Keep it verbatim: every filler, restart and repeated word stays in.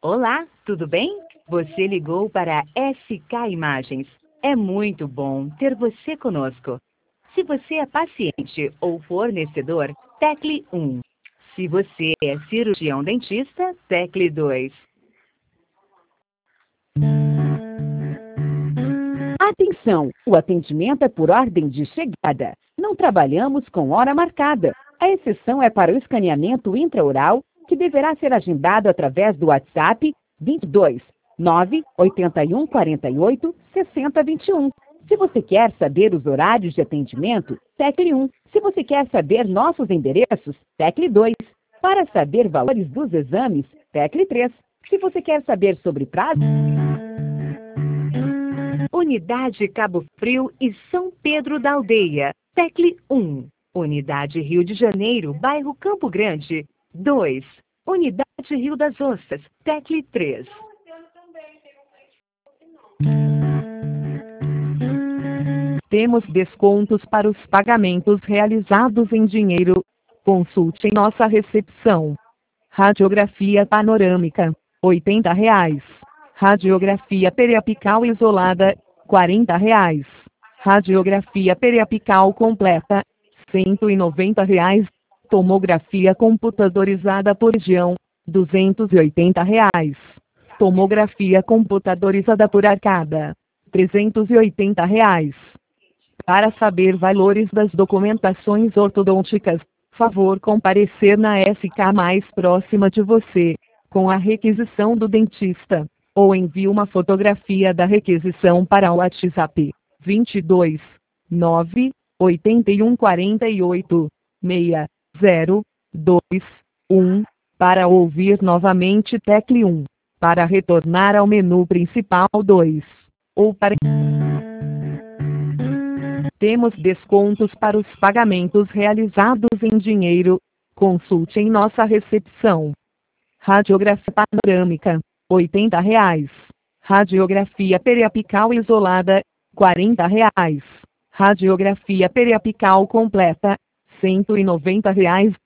Olá, tudo bem? Você ligou para a S K Imagens. É muito bom ter você conosco. Se você é paciente ou fornecedor, tecle um. Se você é cirurgião dentista, tecle dois. Atenção! O atendimento é por ordem de chegada. Não trabalhamos com hora marcada. A exceção é para o escaneamento intraoral, que deverá ser agendado através do WhatsApp vinte e dois, nove oito um quatro oito, seis zero dois um. Se você quer saber os horários de atendimento, tecle um. Se você quer saber nossos endereços, tecle dois. Para saber valores dos exames, tecle três. Se você quer saber sobre prazo... Unidade Cabo Frio e São Pedro da Aldeia, tecle um. Unidade Rio de Janeiro, bairro Campo Grande, dois. Unidade Rio das Ostras, tecle três. Temos descontos para os pagamentos realizados em dinheiro. Consulte em nossa recepção. Radiografia panorâmica, oitenta reais. Radiografia periapical isolada, quarenta reais. Radiografia periapical completa, cento e noventa reais. Tomografia computadorizada por região, duzentos e oitenta reais. Tomografia computadorizada por arcada, trezentos e oitenta reais. Para saber valores das documentações ortodônticas, favor comparecer na S K mais próxima de você, com a requisição do dentista, ou envie uma fotografia da requisição para o WhatsApp vinte e dois, nove oito um quatro oito, seis zero dois um. Para ouvir novamente tecle um. Para retornar ao menu principal dois. Ou para... Temos descontos para os pagamentos realizados em dinheiro. Consulte em nossa recepção. Radiografia panorâmica, oitenta reais. Radiografia periapical isolada, quarenta reais. Radiografia periapical completa, cento e noventa reais.